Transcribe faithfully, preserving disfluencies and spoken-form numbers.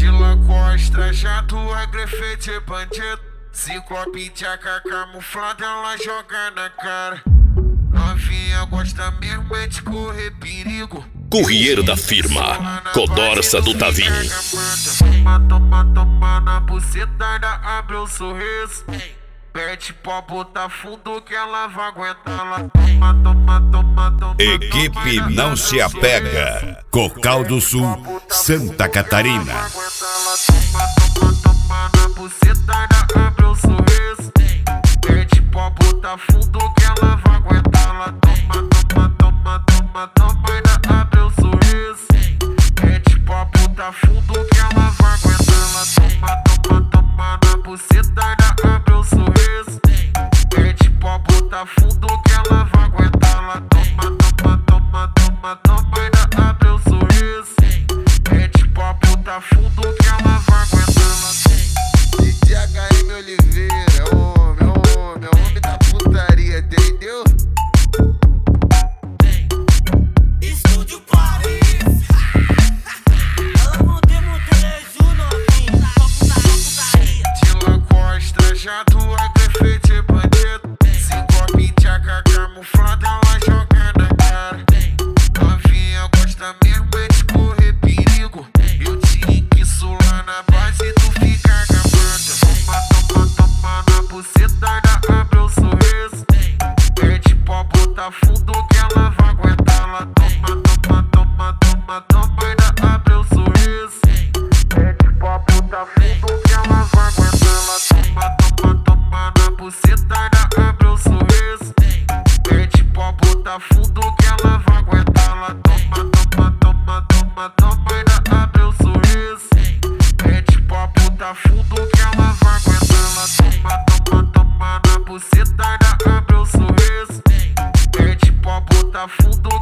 De Lacoste, trajado, é grafite, bandido. Ciclope, tchaca, camuflada, ela joga na cara. Novinha gosta mesmo é de correr perigo. Courrier da firma, Codorça do Tavim. Toma, toma, toma na buceta, abre o sorriso. Pede pra botar fundo que ela vai aguentar. Ela toma, toma, toma, toma. Equipe Não Se Apega, Cocal do Sul, Santa Catarina. Toma, toma, toma na buceta, abre o sorriso. Pede pra botar fundo que ela vai aguentar. Ela toma, toma, toma, toma, toma e abre o sorriso. Pede pra botar fundo que ela vai aguentar. Ela toma, toma, toma na buceta, abre o sorriso. Pede pra botar fundo que ela vai aguentar. Ela toma, toma, toma, toma, toma e abre o sorriso. Pede pra botar fundo que ela vai aguentar. D J H M Oliveira, homem, homem, homem da putaria, entendeu? Estúdio Paris. Ela não tem muito leju, novinha. De Lacoste, trajado, é grafite, bandido. Ciclope, tchaca, camuflada, ela joga na cara. Novinha gosta mesmo é de correr perigo. Eu te enquiço lá na base, tu fica gamada. Toma, toma, toma na buceta, abre o sorriso. Pede pra botar fundo que ela vai aguentar. Ela toma, toma, toma, toma, toma e abre o sorriso. Pede pra botar fundo que ela vai aguentar. Ela toma, toma, toma na buceta, abre o sorriso. Pede pra botar fundo que ela vai aguentar. Ela toma, toma, toma, toma, toma e abre o sorriso. Pede pra botar fundo que ela vai aguentar. Ela toma, toma, toma na buceta, abre o sorriso. Pede pra botar fundo